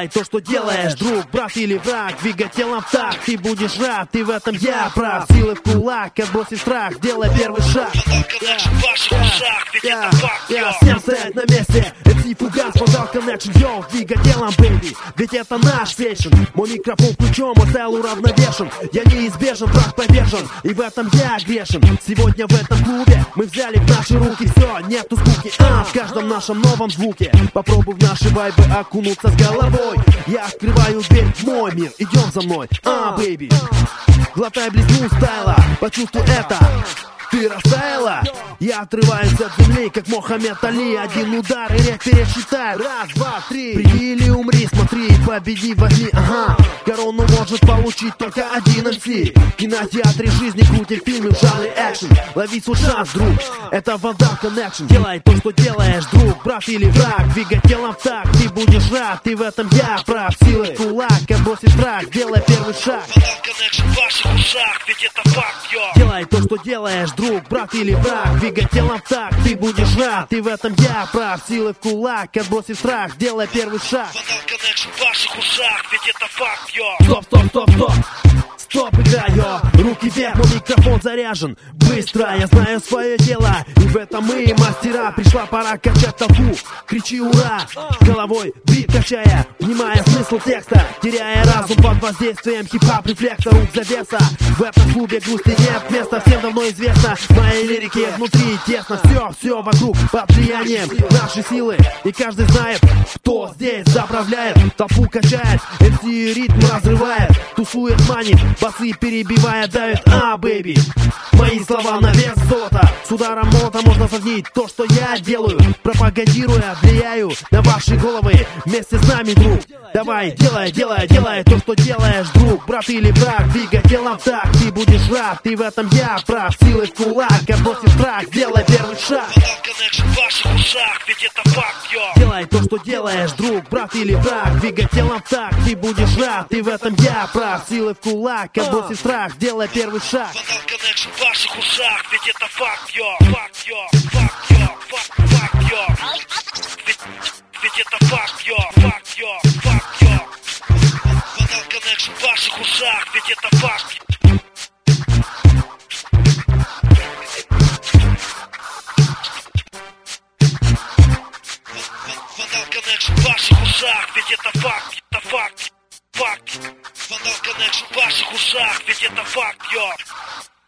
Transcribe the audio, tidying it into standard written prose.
Делай то, что делаешь, друг, брат или враг. Двигай телом так, ты будешь рад. Ты в этом я прав. Силы в кулак, отбросить страх. Делай первый шаг. Всем стоять на месте. MC Фугас, Vandal Connection, йоу. Двигай телом, бэйби, ведь это наш сейшн. Мой микрофон включен, мой стайл уравновешен. Я неизбежен, враг повержен, и в этом я грешен. Сегодня в этом клубе мы взяли в наши руки все, нету скуки, в каждом нашем новом звуке. Попробуй в наши вайбы окунуться с головой. Я открываю дверь в мой мир, идем за мной, бэйби. Глотай близну стайла, почувствуй это. Ты растаяла? Я отрываюсь от земли, как Мохаммед Али. Один удар и рек пересчитай. Раз, два, три. Приди или умри, смотри, победи, возьми, Корону может получить только один МС. В кинотеатре жизни крутит фильмы в жанре экшен. Лови свой шанс, друг, это Vandal Connection. Делай то, что делаешь, друг, брат или враг. Двигай телом так, ты будешь рад. Ты в этом я прав. Силы в кулак, отбросить страх. Делай первый шаг. Vandal Connection в ваших ушах, ведь это факт, йо. Делай то, что делаешь, друг, брат или враг. Двигай телом так, ты будешь рад. Ты в этом я прав. Силы в кулак, отбросить страх. Делай первый шаг. Vandal Connection в ваших ушах, ведь это факт, йо. Стоп, стоп, стоп, стоп. Стоп, играю, руки вверх, мой микрофон заряжен. Быстро, я знаю свое дело, и в этом мы мастера. Пришла пора качать толпу, кричи ура. Головой бит качая, внимая смысл текста. Теряя разум под воздействием хип-хоп рефлекса. Рук завеса, в этом клубе грусти нет места. Всем давно известно, моей лирики внутри тесно. Все вокруг под влиянием нашей силы. И каждый знает, кто здесь заправляет. Толпу качает, MC ритм разрывает. Тусует, манит, басы перебивая, давит, бэйби. Мои слова на вес золота. С ударом молота можно сравнить то, что я делаю. Пропагандируя, влияю на ваши головы. Вместе с нами, друг. Давай, делай то, что делаешь, друг, брат или враг. Двигай телом так, ты будешь рад. Ты в этом я прав. Силы в кулак, отбросить страх. Делай первый шаг. Vandal Connection в ваших ушах, ведь это факт, йо. Делай то, что делаешь, друг, брат или враг. Двигай телом так, ты будешь рад. Ты в этом я прав. Силы в кулак, отбросить страх. Делай первый шаг. Vandal Connection в ваших ушах, ведь это факт, йо. Факт, йо, факт, йо, факт, йо. Ведь это факт, йо. Факт, йо, факт, йо. Vandal Connection в ваших ушах, ведь это факт. Vandal Connection в ваших ушах, ведь это факт, факт. Vandal Connection в ваших ушах, ведь это факт, йо.